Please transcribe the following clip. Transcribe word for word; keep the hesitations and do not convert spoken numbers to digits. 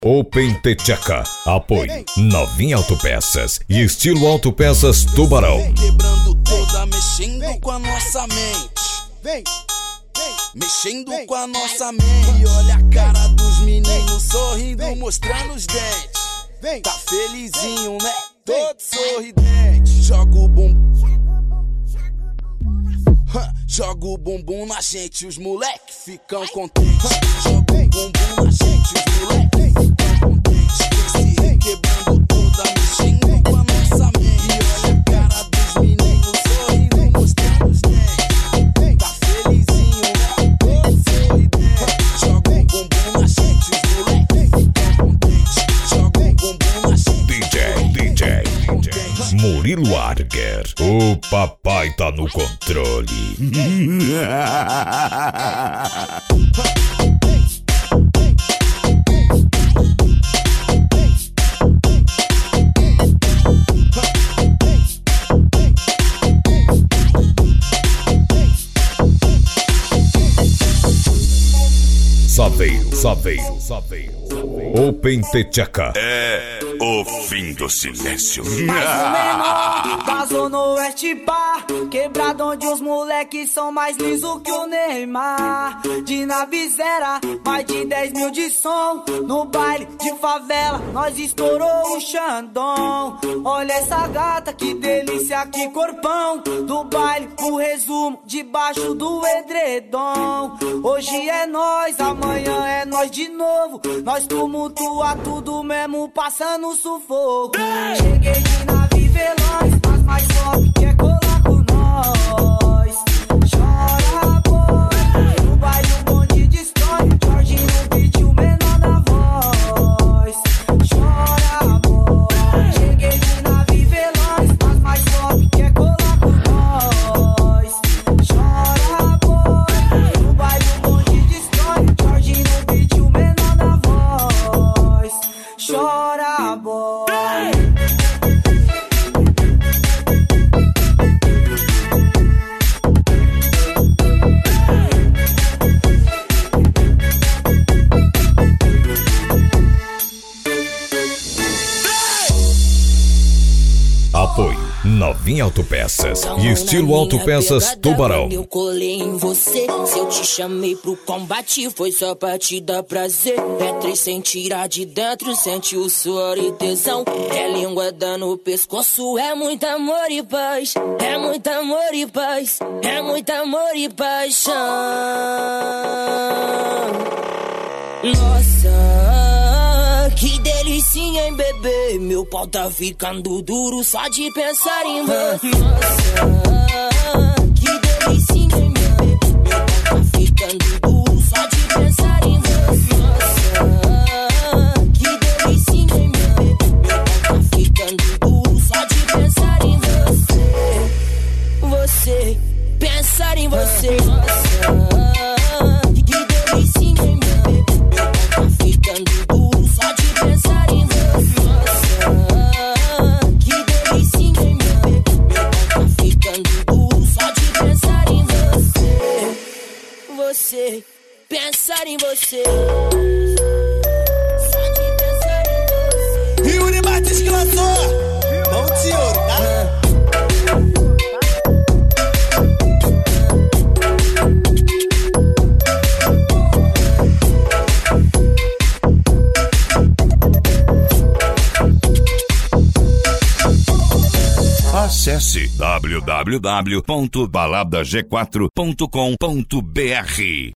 Open Techeca. Apoio Novinha Autopeças e Estilo Autopeças Tubarão. Quebrando toda, mexendo com a nossa mente. Vem, vem, mexendo com a nossa mente. Olha a cara dos meninos sorrindo, mostrando os dentes. Vem, tá felizinho, né? Todo sorridente. Joga o bumbum. Joga o bumbum na gente, os moleque ficam contentes. Joga o bumbum na gente, os moleque ficam contentes. Esse requebrando toda, mexendo com a nossa mente. E olha a cara dos meninos sorrindo, mostrando os dentes. Tá felizinho, né? Todo sorridente. Joga o bumbum na gente, os moleque ficam contentes. Joga o bumbum na gente. D J, D J, D J Murilo Arger. O papai tá no controle. Saveiro, Saveiro, Saveiro. Open Techeca. É o fim do silêncio. Mais um menor vazou no Oeste Bar, quebrado onde os moleques são mais lisos que o Neymar. De Navizera, mais de dez mil de som. No baile de favela, nós estourou o Xandão. Olha essa gata, que delícia, que corpão. Do baile, o resumo, debaixo do edredom. Hoje é nós, amanhã é nós de novo. Nós tumultua tudo mesmo, passando sufoco. Cheguei de nave veloz, mas mais forte quer colar com nós. Chora, boy, no baile o bonde destrói. Jorge no beat, o menor da voz. Chora, boy. Cheguei de nave veloz, mas mais forte quer colar com nós. Chora, boy, no baile o bonde destrói. Jorge no beat, o menor da voz. Chora, boy. Apoio Novinha Autopeças e Estilo Autopeças Tubarão. Eu colei em você, se eu te chamei pro combate foi só pra te dar prazer. É três sem tirar de dentro, sente o suor e tesão. É língua dando no pescoço, é muito amor e paz. É muito amor e paz, é muito amor e paixão. Nossa, que delicinha em bebê. Meu pau tá ficando duro só de pensar em você. Nossa, que delicinha em bebê. Meu pau tá ficando duro só de pensar em você. Nossa, que delicinha em bebê. Meu pau tá ficando duro só de pensar em você. Você, pensar em você. Nossa, que delicinha em bebê. Meu pau tá ficando duro só de pensar em você. Nossa, que delicinha em bebê. Meu pau tá ficando duro só de pensar em você. Você, pensar em você. Só de pensar em você. Yuri Batista que lançou. Mão de ouro, tá? Acesse w w w ponto balada g quatro ponto com ponto b r.